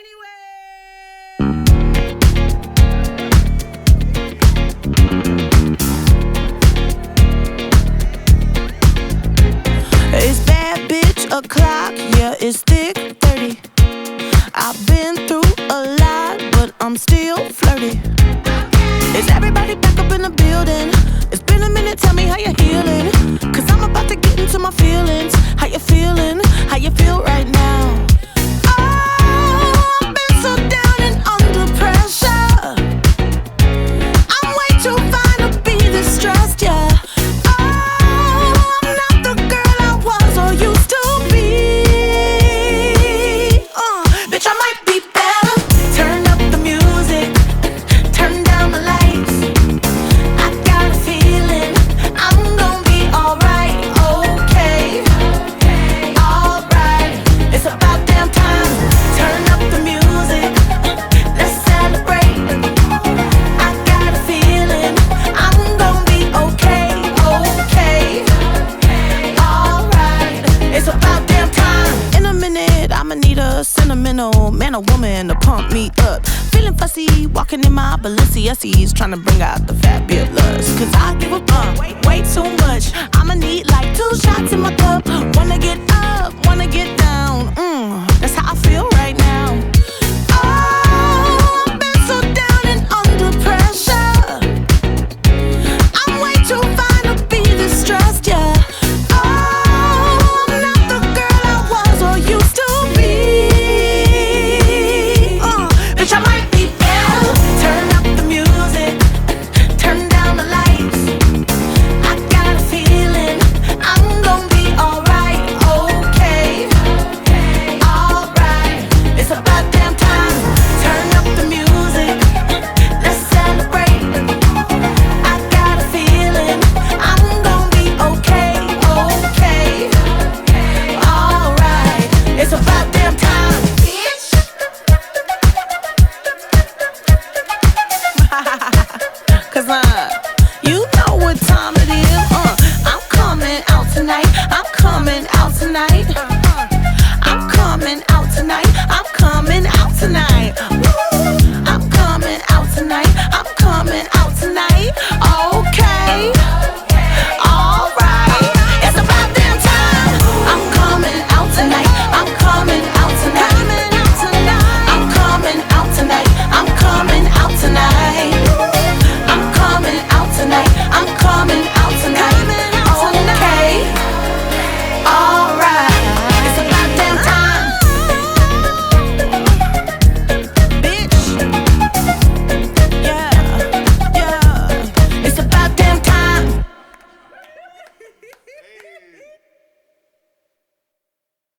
It's bad bitch o'clock, yeah, it's thick 30. I've been through a lot, but I'm still flirty. Is everybody back up in the building? It's been a minute, tell me how you're healing. Cause I'm about to get into my feelings. How you feeling? How you feel right now? Oh, I've been so down and under pressure. I'm way too fine to be distressed, yeah. Sentimental man or woman to pump me up. Feeling fussy, walking in my Balenciennes, trying to bring out the fabulous. Cause I give a fuck way too much. I'ma need like 2 shots in my cup. Wanna get up, wanna get down. That's how I feel right